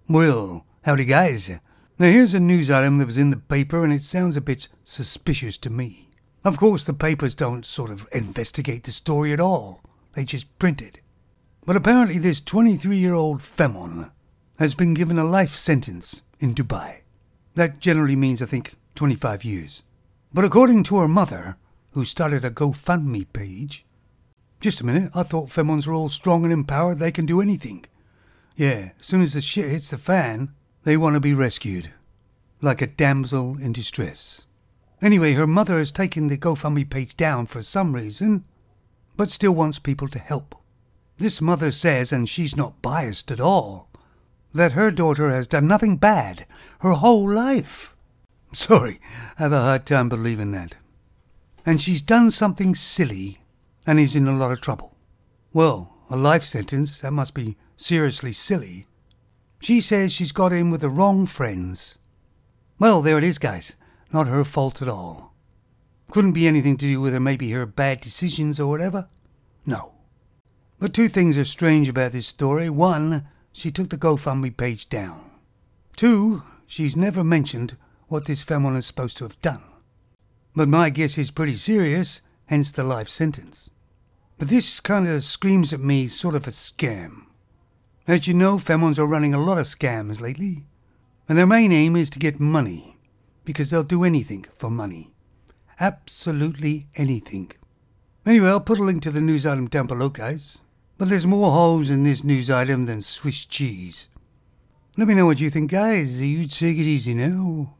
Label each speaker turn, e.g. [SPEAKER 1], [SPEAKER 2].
[SPEAKER 1] Well, howdy guys. Now here's a news item that was in the paper and it sounds a bit suspicious to me. Of course the papers don't sort of investigate the story at all. They just print it. But apparently this 23-year-old Femon has been given a life sentence in Dubai. That generally means, I think, 25 years. But according to her mother, who started a GoFundMe page... Just a minute, I thought Femons were all strong and empowered, they can do anything. Yeah, as soon as the shit hits the fan, they want to be rescued. Like a damsel in distress. Anyway, her mother has taken the GoFundMe page down for some reason, but still wants people to help. This mother says, and she's not biased at all, that her daughter has done nothing bad her whole life. Sorry, I have a hard time believing that. And she's done something silly and is in a lot of trouble. Well, a life sentence, that must be seriously silly. She says she's got in with the wrong friends. Well, there it is, guys. Not her fault at all. Couldn't be anything to do with her, maybe her bad decisions or whatever. No. But two things are strange about this story. One, she took the GoFundMe page down. Two, she's never mentioned what this Femon is supposed to have done. But my guess is pretty serious, hence the life sentence. But this kind of screams at me sort of a scam. As you know, Femons are running a lot of scams lately. And their main aim is to get money. Because they'll do anything for money. Absolutely anything. Anyway, I'll put a link to the news item down below, guys. But there's more holes in this news item than Swiss cheese. Let me know what you think, guys. You take it easy now.